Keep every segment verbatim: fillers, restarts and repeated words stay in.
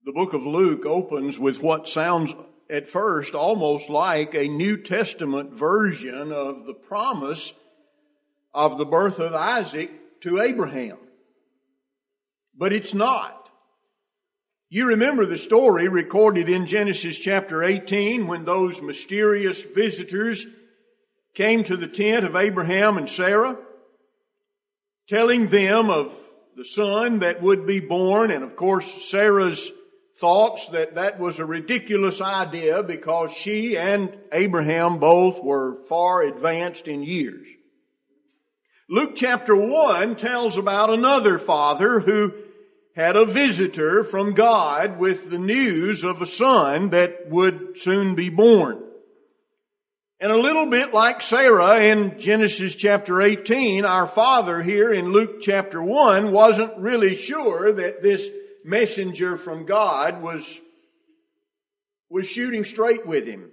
The book of Luke opens with what sounds at first almost like a New Testament version of the promise of the birth of Isaac to Abraham. But it's not. You remember the story recorded in Genesis chapter eighteen when those mysterious visitors came to the tent of Abraham and Sarah, telling them of the son that would be born, and of course Sarah's thoughts that that was a ridiculous idea because she and Abraham both were far advanced in years. Luke chapter one tells about another father who had a visitor from God with the news of a son that would soon be born. And a little bit like Sarah in Genesis chapter eighteen, our father here in Luke chapter one wasn't really sure that this messenger from God was, was shooting straight with him.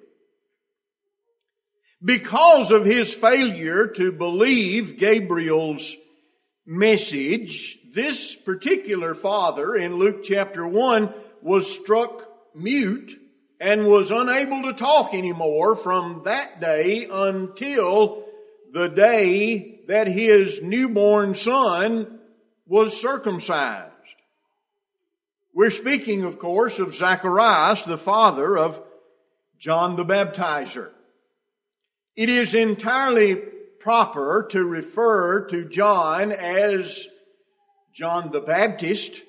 Because of his failure to believe Gabriel's message, this particular father in Luke chapter one was struck mute and was unable to talk anymore from that day until the day that his newborn son was circumcised. We're speaking, of course, of Zacharias, the father of John the Baptizer. It is entirely proper to refer to John as John the Baptist,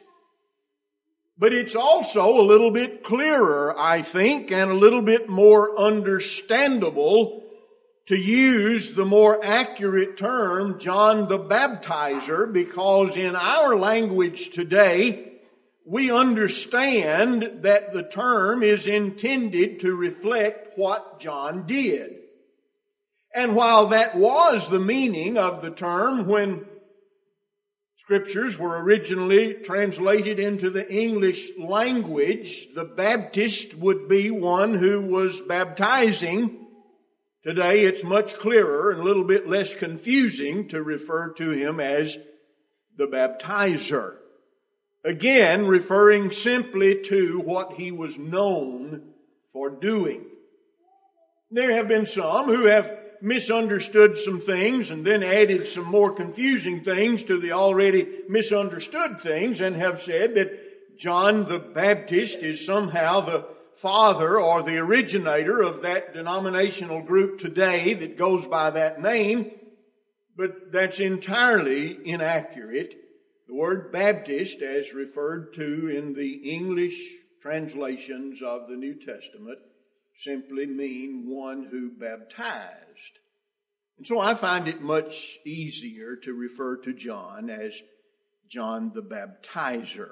but it's also a little bit clearer, I think, and a little bit more understandable to use the more accurate term, John the Baptizer, because in our language today, we understand that the term is intended to reflect what John did. And while that was the meaning of the term when Scriptures were originally translated into the English language, the Baptist would be one who was baptizing. Today it's much clearer and a little bit less confusing to refer to him as the baptizer. Again, referring simply to what he was known for doing. There have been some who have misunderstood some things and then added some more confusing things to the already misunderstood things and have said that John the Baptist is somehow the father or the originator of that denominational group today that goes by that name. But that's entirely inaccurate. The word Baptist, as referred to in the English translations of the New Testament, simply mean one who baptized. And so I find it much easier to refer to John as John the Baptizer.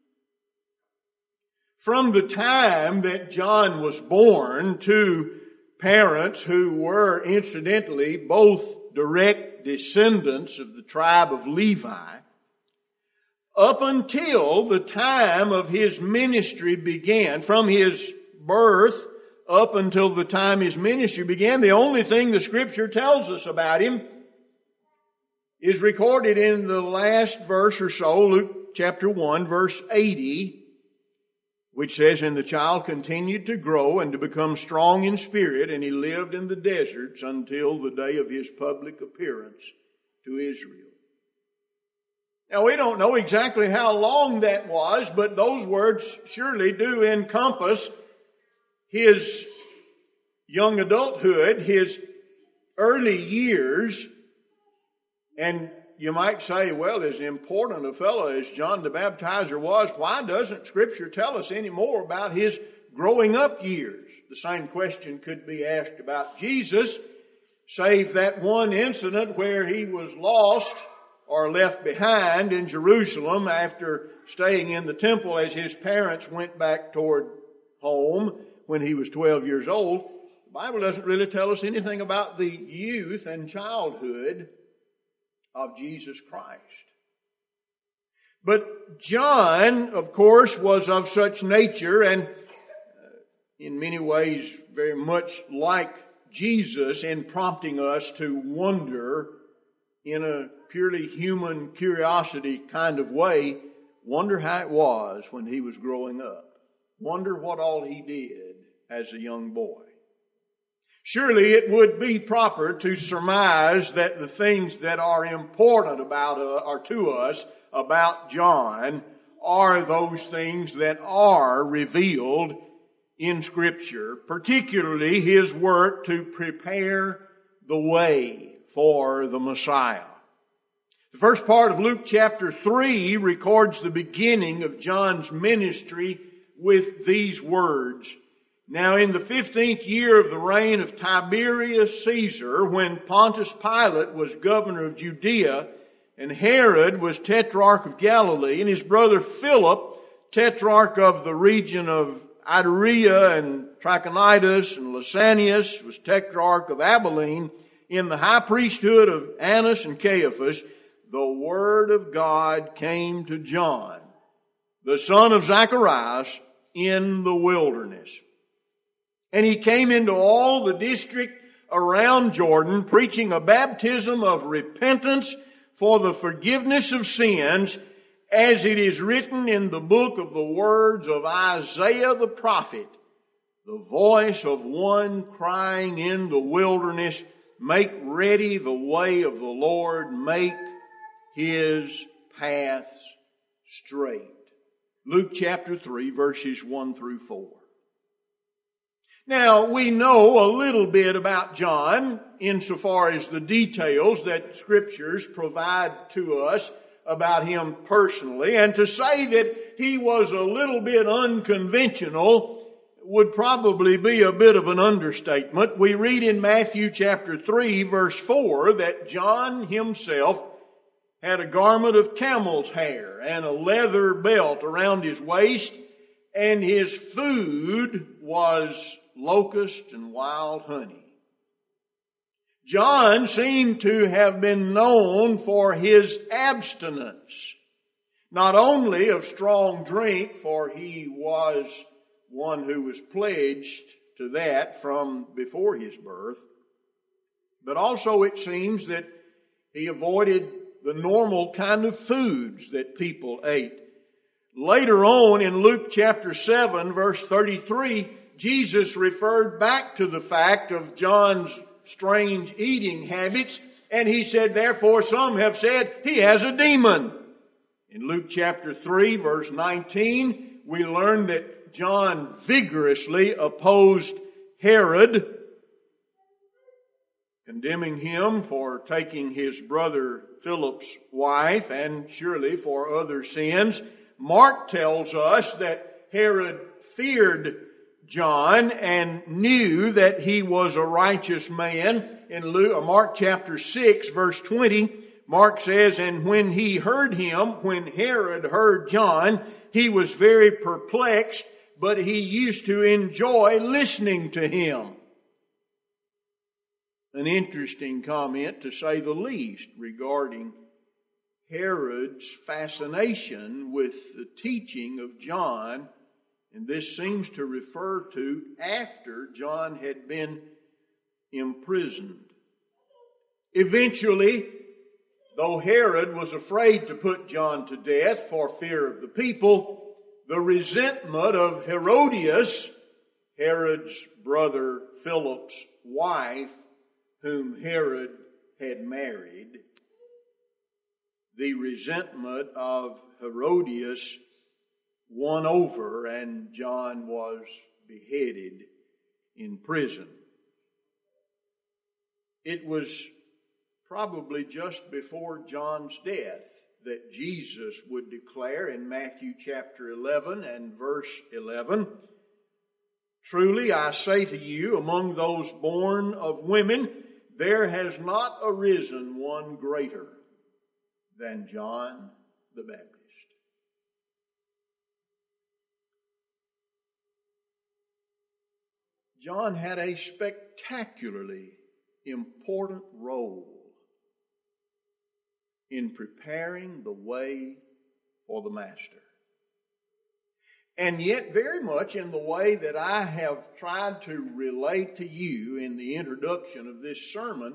From the time that John was born to parents who were incidentally both direct descendants of the tribe of Levi, up until the time of his ministry began, from his birth up until the time his ministry began, the only thing the Scripture tells us about him is recorded in the last verse or so, Luke chapter one, verse eighty, which says, "And the child continued to grow and to become strong in spirit, and he lived in the deserts until the day of his public appearance to Israel." Now, we don't know exactly how long that was, but those words surely do encompass his young adulthood, his early years. And you might say, well, as important a fellow as John the Baptizer was, why doesn't Scripture tell us any more about his growing up years? The same question could be asked about Jesus, save that one incident where he was lost or left behind in Jerusalem after staying in the temple as his parents went back toward home when he was twelve years old. The Bible doesn't really tell us anything about the youth and childhood of Jesus Christ. But John, of course, was of such nature and in many ways very much like Jesus in prompting us to wonder in a purely human curiosity kind of way, Wonder how it was when he was growing up. Wonder what all he did as a young boy. Surely it would be proper to surmise that the things that are important about uh, or to us about John are those things that are revealed in Scripture, particularly his work to prepare the way for the Messiah. The first part of Luke chapter three records the beginning of John's ministry with these words. Now in the fifteenth year of the reign of Tiberius Caesar, when Pontius Pilate was governor of Judea, and Herod was tetrarch of Galilee, and his brother Philip, tetrarch of the region of Iturea and Trachonitis, and Lysanias was tetrarch of Abilene, in the high priesthood of Annas and Caiaphas, the word of God came to John, the son of Zacharias, in the wilderness. And he came into all the district around Jordan, preaching a baptism of repentance for the forgiveness of sins, as it is written in the book of the words of Isaiah the prophet, the voice of one crying in the wilderness, make ready the way of the Lord, make his paths straight. Luke chapter three, verses one through four. Now, we know a little bit about John insofar as the details that Scriptures provide to us about him personally. And to say that he was a little bit unconventional would probably be a bit of an understatement. We read in Matthew chapter three, verse four, that John himself had a garment of camel's hair and a leather belt around his waist, and his food was locust and wild honey. John seemed to have been known for his abstinence, not only of strong drink, for he was one who was pledged to that from before his birth, but also it seems that he avoided the normal kind of foods that people ate. Later on in Luke chapter seven, verse thirty-three, Jesus referred back to the fact of John's strange eating habits, and he said, therefore some have said he has a demon. In Luke chapter three, verse nineteen, we learn that John vigorously opposed Herod, condemning him for taking his brother Philip's wife, and surely for other sins. Mark tells us that Herod feared John and knew that he was a righteous man. In Luke, Mark chapter six, verse twenty, Mark says, and when he heard him, when Herod heard John, he was very perplexed, but he used to enjoy listening to him. An interesting comment, to say the least, regarding Herod's fascination with the teaching of John. And this seems to refer to after John had been imprisoned. Eventually, though Herod was afraid to put John to death for fear of the people, the resentment of Herodias, Herod's brother Philip's wife, whom Herod had married, the resentment of Herodias won over, and John was beheaded in prison. It was probably just before John's death that Jesus would declare in Matthew chapter eleven and verse eleven, truly I say to you, among those born of women, there has not arisen one greater than John the Baptist. John had a spectacularly important role in preparing the way for the Master. And yet very much in the way that I have tried to relate to you in the introduction of this sermon,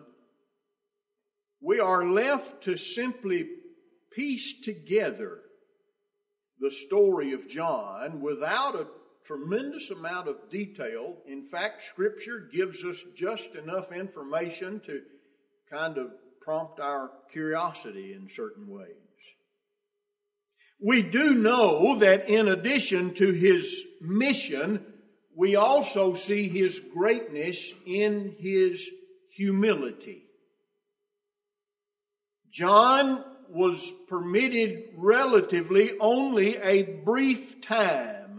we are left to simply piece together the story of John without a tremendous amount of detail. In fact, Scripture gives us just enough information to kind of prompt our curiosity in certain ways. We do know that in addition to his mission, we also see his greatness in his humility. John was permitted relatively only a brief time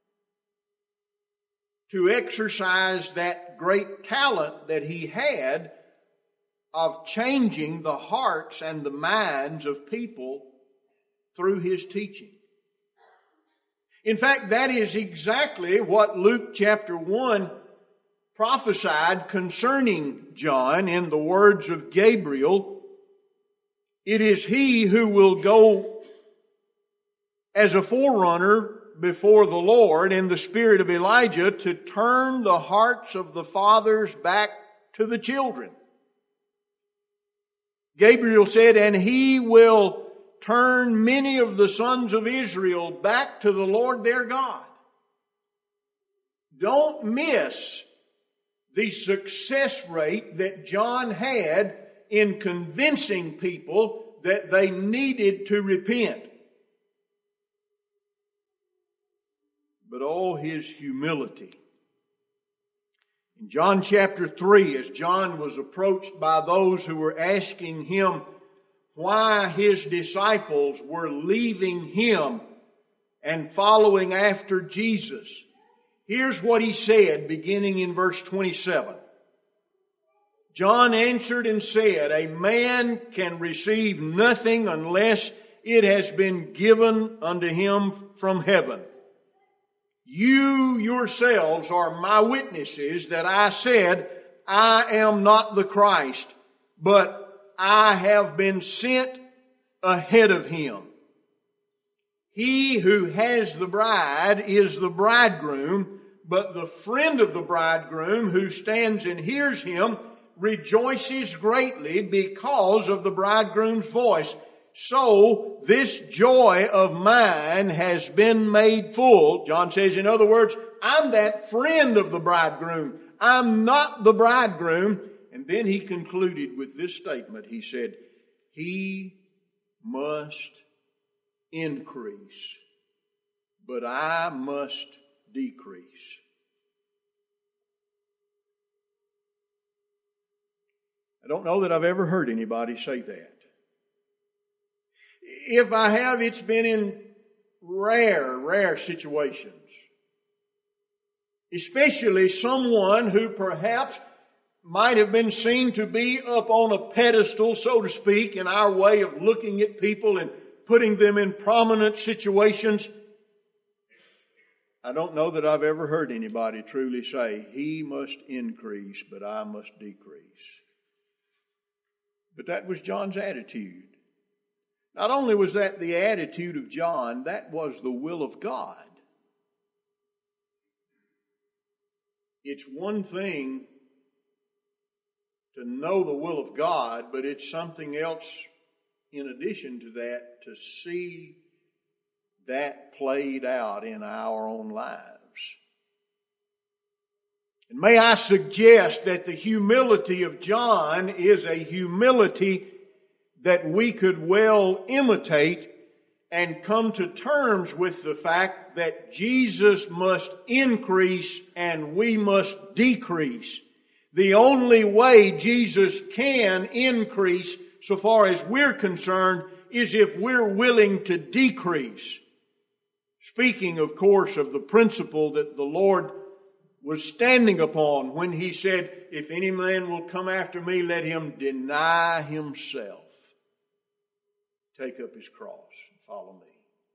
to exercise that great talent that he had of changing the hearts and the minds of people through his teaching. In fact, that is exactly what Luke chapter one prophesied concerning John in the words of Gabriel. It is he who will go as a forerunner before the Lord in the spirit of Elijah to turn the hearts of the fathers back to the children. Gabriel said, and he will turn many of the sons of Israel back to the Lord their God. Don't miss the success rate that John had in convincing people that they needed to repent. But oh, his humility. In John chapter three, as John was approached by those who were asking him why his disciples were leaving him and following after Jesus, here's what he said beginning in verse twenty-seven. John answered and said, a man can receive nothing unless it has been given unto him from heaven. You yourselves are my witnesses that I said, I am not the Christ, but I have been sent ahead of him. He who has the bride is the bridegroom, but the friend of the bridegroom who stands and hears him rejoices greatly because of the bridegroom's voice. So this joy of mine has been made full. John says, in other words, I'm that friend of the bridegroom. I'm not the bridegroom. And then he concluded with this statement. He said, he must increase, but I must decrease. I don't know that I've ever heard anybody say that. If I have, it's been in rare, rare situations. Especially someone who perhaps might have been seen to be up on a pedestal, so to speak, in our way of looking at people and putting them in prominent situations. I don't know that I've ever heard anybody truly say, he must increase, but I must decrease. But that was John's attitude. Not only was that the attitude of John, that was the will of God. It's one thing to know the will of God, but it's something else in addition to that to see that played out in our own lives. And may I suggest that the humility of John is a humility that we could well imitate and come to terms with the fact that Jesus must increase and we must decrease. The only way Jesus can increase, so far as we're concerned, is if we're willing to decrease. Speaking, of course, of the principle that the Lord was standing upon when He said, if any man will come after me, let him deny himself. Take up his cross and follow me.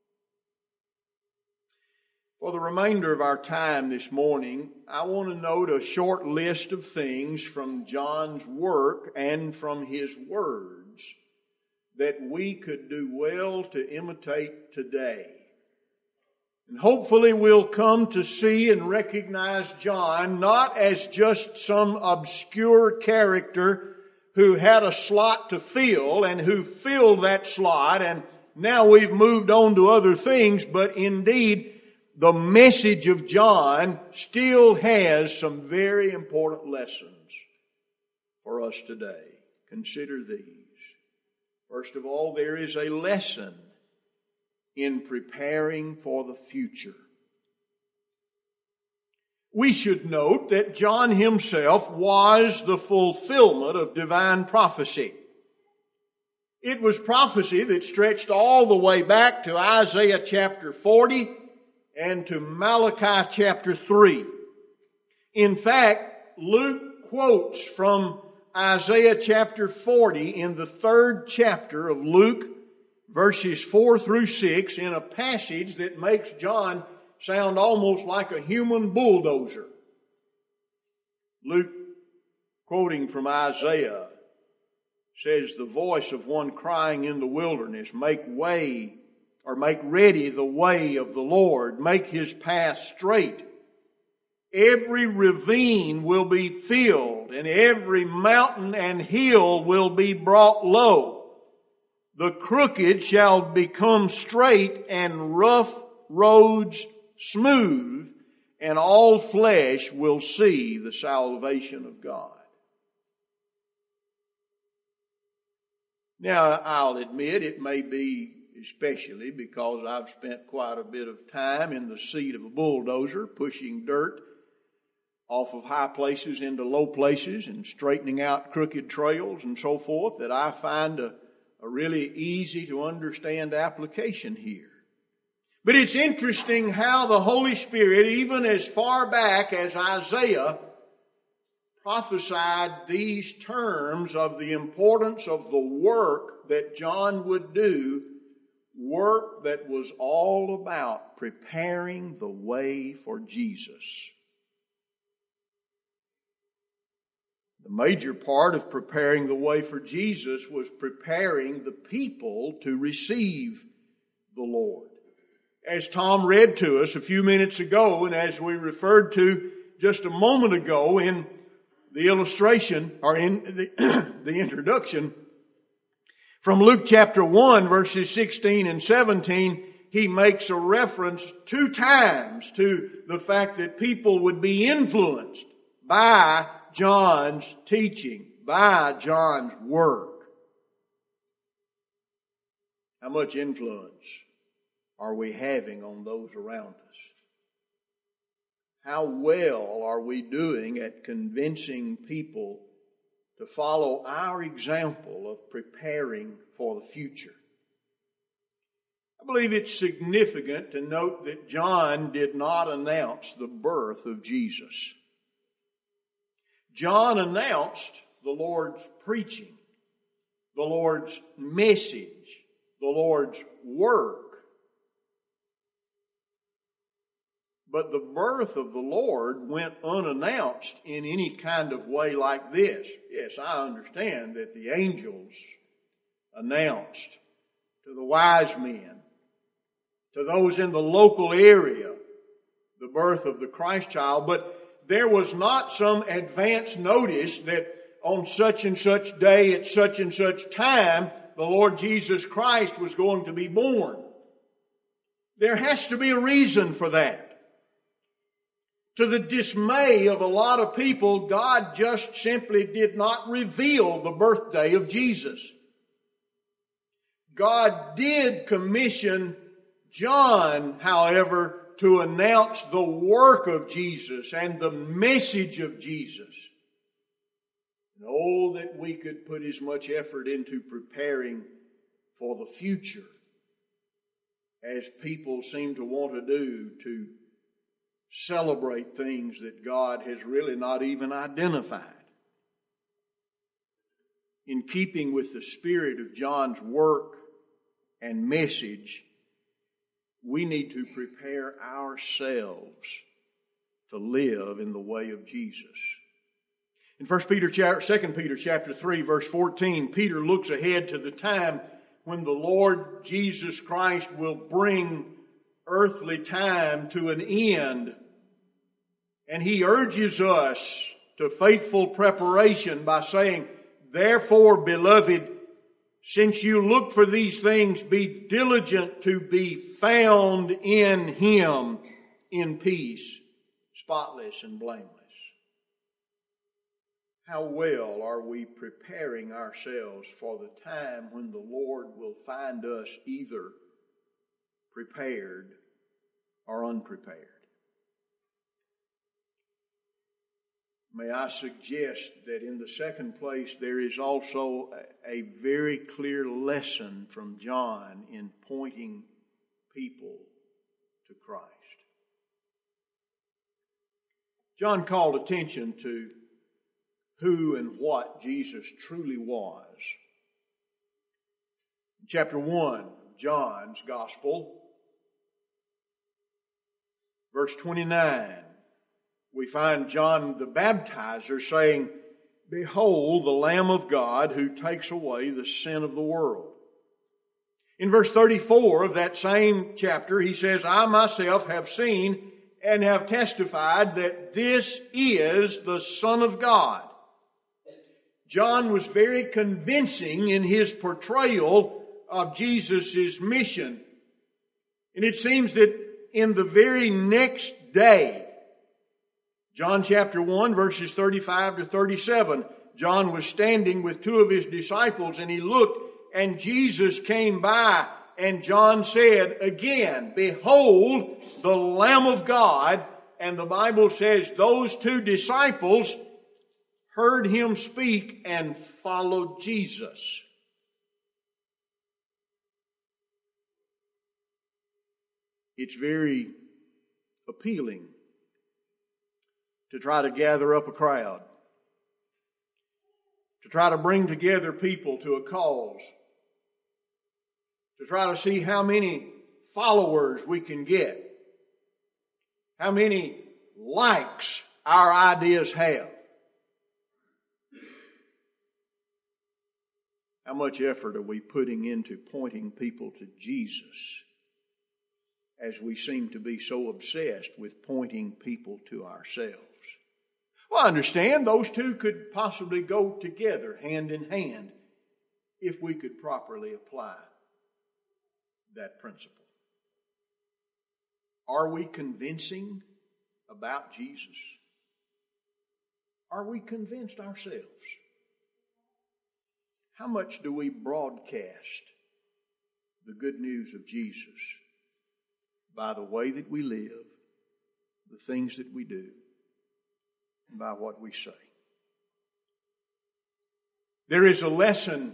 For the remainder of our time this morning, I want to note a short list of things from John's work and from his words that we could do well to imitate today. And hopefully we'll come to see and recognize John not as just some obscure character who had a slot to fill and who filled that slot and now we've moved on to other things, but indeed the message of John still has some very important lessons for us today. Consider these. First of all, there is a lesson in preparing for the future. We should note that John himself was the fulfillment of divine prophecy. It was prophecy that stretched all the way back to Isaiah chapter forty and to Malachi chapter three. In fact, Luke quotes from Isaiah chapter forty in the third chapter of Luke, verses four through six, in a passage that makes John sound almost like a human bulldozer. Luke, quoting from Isaiah, says, "The voice of one crying in the wilderness, make way, or make ready the way of the Lord, make his path straight. Every ravine will be filled, and every mountain and hill will be brought low. The crooked shall become straight, and rough roads smooth, and all flesh will see the salvation of God." Now, I'll admit it may be, especially because I've spent quite a bit of time in the seat of a bulldozer, pushing dirt off of high places into low places and straightening out crooked trails and so forth, that I find a, a really easy to understand application here. But it's interesting how the Holy Spirit, even as far back as Isaiah, prophesied these terms of the importance of the work that John would do, work that was all about preparing the way for Jesus. The major part of preparing the way for Jesus was preparing the people to receive the Lord. As Tom read to us a few minutes ago, and as we referred to just a moment ago in the illustration, or in the, the introduction, from Luke chapter one, verses sixteen and seventeen, he makes a reference two times to the fact that people would be influenced by John's teaching, by John's work. How much influence are we having on those around us? How well are we doing at convincing people to follow our example of preparing for the future? I believe it's significant to note that John did not announce the birth of Jesus. John announced the Lord's preaching, the Lord's message, the Lord's work. But the birth of the Lord went unannounced in any kind of way like this. Yes, I understand that the angels announced to the wise men, to those in the local area, the birth of the Christ child, but there was not some advance notice that on such and such day at such and such time the Lord Jesus Christ was going to be born. There has to be a reason for that. To the dismay of a lot of people, God just simply did not reveal the birthday of Jesus. God did commission John, however, to announce the work of Jesus and the message of Jesus. And oh, that we could put as much effort into preparing for the future as people seem to want to do to celebrate things that God has really not even identified. In keeping with the spirit of John's work and message, we need to prepare ourselves to live in the way of Jesus. In First Peter, Second Peter chapter three, verse fourteen, Peter looks ahead to the time when the Lord Jesus Christ will bring earthly time to an end. And he urges us to faithful preparation by saying, "Therefore, beloved, since you look for these things, be diligent to be found in Him in peace, spotless and blameless. How well are we preparing ourselves for the time when the Lord will find us either prepared or unprepared? May I suggest that in the second place, there is also a very clear lesson from John in pointing people to Christ. John called attention to who and what Jesus truly was. In chapter one of John's Gospel, verse twenty-nine, we find John the Baptizer saying, "Behold the Lamb of God who takes away the sin of the world." In verse thirty-four of that same chapter, he says, "I myself have seen and have testified that this is the Son of God." John was very convincing in his portrayal of Jesus' mission. And it seems that in the very next day, John chapter one, verses thirty-five to thirty-seven, John was standing with two of his disciples, and he looked, and Jesus came by, and John said again, "Behold the Lamb of God." And the Bible says those two disciples heard him speak and followed Jesus. It's very appealing to try to gather up a crowd, to try to bring together people to a cause, to try to see how many followers we can get, how many likes our ideas have. How much effort are we putting into pointing people to Jesus as we seem to be so obsessed with pointing people to ourselves? Well, I understand those two could possibly go together hand in hand if we could properly apply that principle. Are we convincing about Jesus? Are we convinced ourselves? How much do we broadcast the good news of Jesus by the way that we live, the things that we do, and by what we say? There is a lesson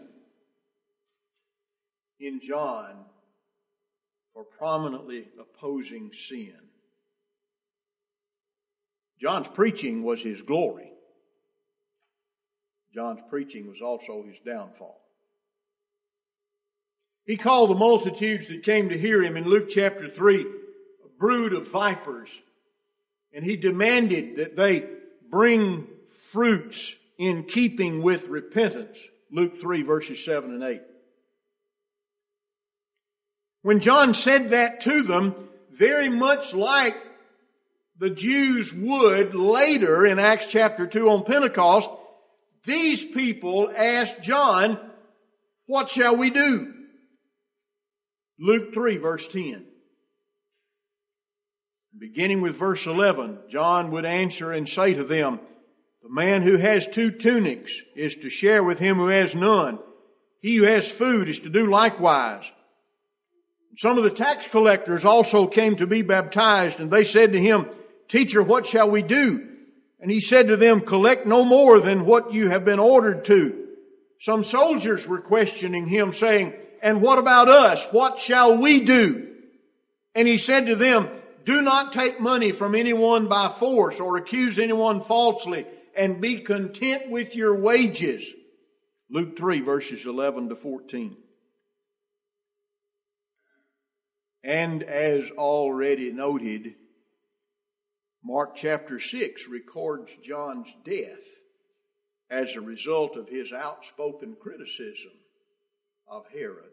in John for prominently opposing sin. John's preaching was his glory. John's preaching was also his downfall. He called the multitudes that came to hear him in Luke chapter three a brood of vipers. And he demanded that they bring fruits in keeping with repentance. Luke three verses seven and eight. When John said that to them, very much like the Jews would later in Acts chapter two on Pentecost, these people asked John, "What shall we do?" Luke three verse ten. Beginning with verse eleven, John would answer and say to them, "The man who has two tunics is to share with him who has none. He who has food is to do likewise." Some of the tax collectors also came to be baptized, and they said to him, "Teacher, what shall we do?" And he said to them, "Collect no more than what you have been ordered to." Some soldiers were questioning him, saying, "And what about us? What shall we do?" And he said to them, "Do not take money from anyone by force or accuse anyone falsely, and be content with your wages." Luke three verses eleven to fourteen. And as already noted, Mark chapter six records John's death as a result of his outspoken criticism of Herod.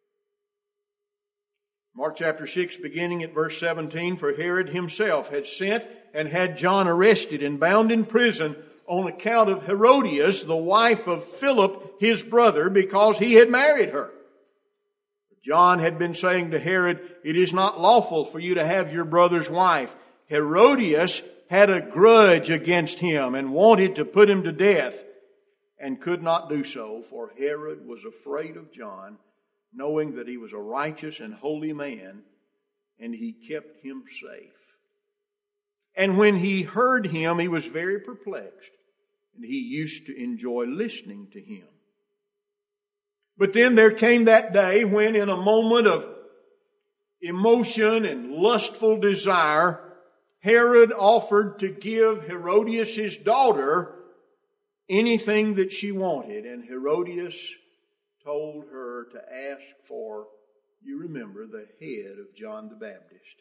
Mark chapter six, beginning at verse seventeen, "For Herod himself had sent and had John arrested and bound in prison on account of Herodias, the wife of Philip, his brother, because he had married her. John had been saying to Herod, "It is not lawful for you to have your brother's wife." Herodias had a grudge against him and wanted to put him to death, and could not do so, for Herod was afraid of John, knowing that he was a righteous and holy man, and he kept him safe. And when he heard him, he was very perplexed, and he used to enjoy listening to him. But then there came that day when, in a moment of emotion and lustful desire, Herod offered to give Herodias, his daughter, anything that she wanted. And Herodias told her to ask for, you remember, the head of John the Baptist.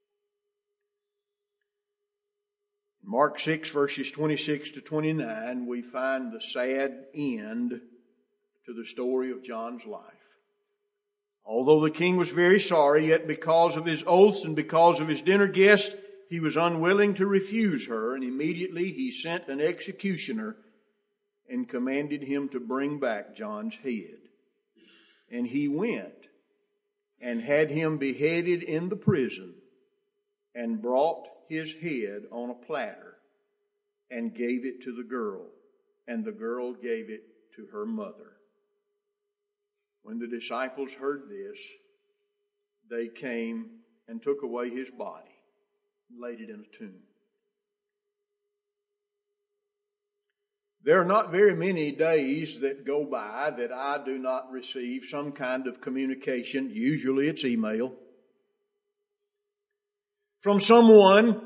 In Mark six, verses twenty-six to twenty-nine, we find the sad end to the story of John's life. Although the king was very sorry, yet because of his oaths and because of his dinner guests, he was unwilling to refuse her, and immediately he sent an executioner and commanded him to bring back John's head. And he went and had him beheaded in the prison, and brought his head on a platter and gave it to the girl, and the girl gave it to her mother. When the disciples heard this, they came and took away his body and laid it in a tomb. There are not very many days that go by that I do not receive some kind of communication, usually it's email, from someone,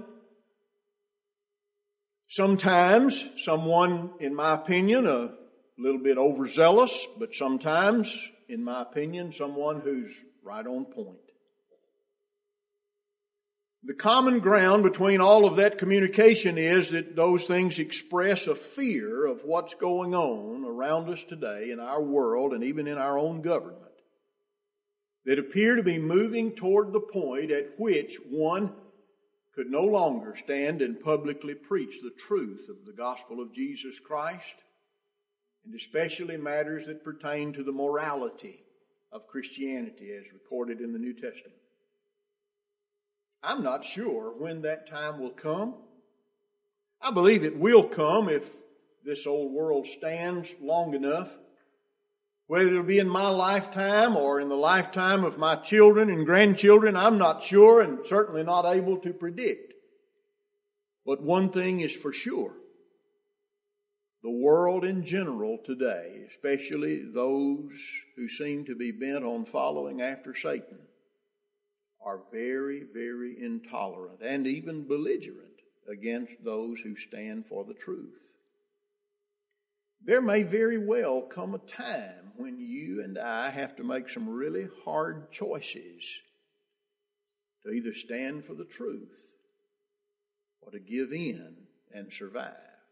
sometimes someone, in my opinion, a little bit overzealous, but sometimes, in my opinion, someone who's right on point. The common ground between all of that communication is that those things express a fear of what's going on around us today in our world and even in our own government, that appear to be moving toward the point at which one could no longer stand and publicly preach the truth of the gospel of Jesus Christ, and especially matters that pertain to the morality of Christianity as recorded in the New Testament. I'm not sure when that time will come. I believe it will come if this old world stands long enough. Whether it'll be in my lifetime or in the lifetime of my children and grandchildren, I'm not sure and certainly not able to predict. But one thing is for sure. The world in general today, especially those who seem to be bent on following after Satan, are very, very intolerant and even belligerent against those who stand for the truth. There may very well come a time when you and I have to make some really hard choices to either stand for the truth or to give in and survive.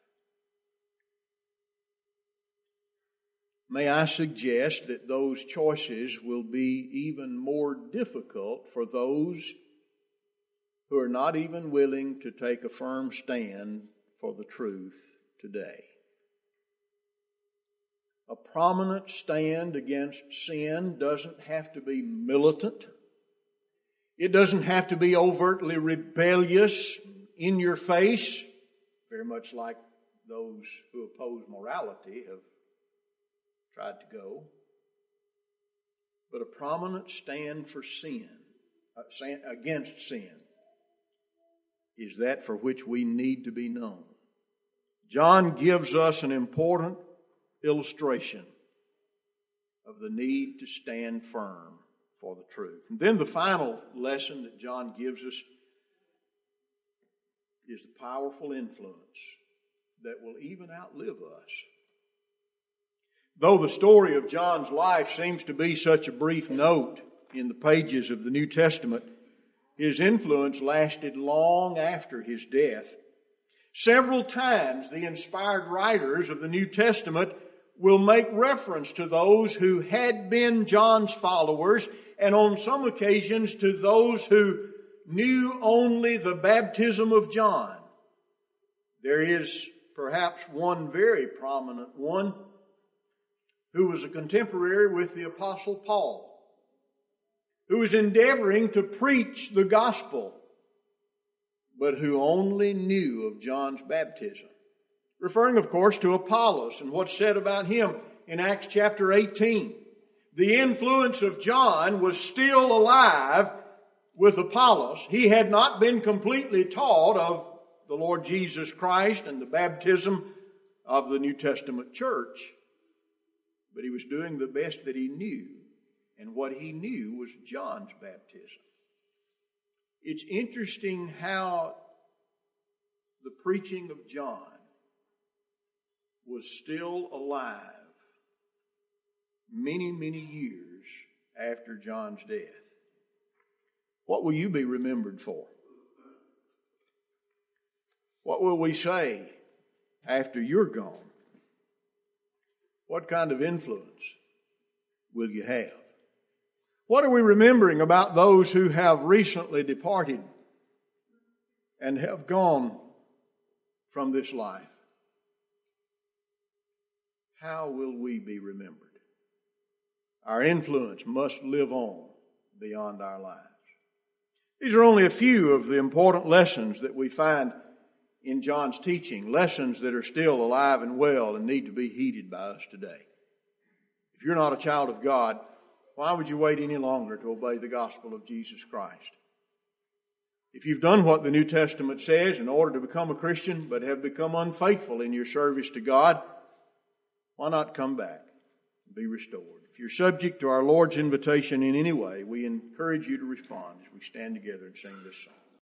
May I suggest that those choices will be even more difficult for those who are not even willing to take a firm stand for the truth today. A prominent stand against sin doesn't have to be militant. It doesn't have to be overtly rebellious, in your face, very much like those who oppose morality have tried to go. But a prominent stand for sin, uh, against sin, is that for which we need to be known. John gives us an important illustration of the need to stand firm for the truth. And then the final lesson that John gives us is the powerful influence that will even outlive us. Though the story of John's life seems to be such a brief note in the pages of the New Testament, his influence lasted long after his death. Several times the inspired writers of the New Testament will make reference to those who had been John's followers, and on some occasions to those who knew only the baptism of John. There is perhaps one very prominent one, who was a contemporary with the Apostle Paul, who was endeavoring to preach the gospel, but who only knew of John's baptism. Referring, of course, to Apollos and what's said about him in Acts chapter eighteen. The influence of John was still alive with Apollos. He had not been completely taught of the Lord Jesus Christ and the baptism of the New Testament church, but he was doing the best that he knew, and what he knew was John's baptism. It's interesting how the preaching of John was still alive many, many years after John's death. What will you be remembered for? What will we say after you're gone? What kind of influence will you have? What are we remembering about those who have recently departed and have gone from this life? How will we be remembered? Our influence must live on beyond our lives. These are only a few of the important lessons that we find in John's teaching, lessons that are still alive and well and need to be heeded by us today. If you're not a child of God, why would you wait any longer to obey the gospel of Jesus Christ? If you've done what the New Testament says in order to become a Christian, but have become unfaithful in your service to God, why not come back and be restored? If you're subject to our Lord's invitation in any way, we encourage you to respond as we stand together and sing this song.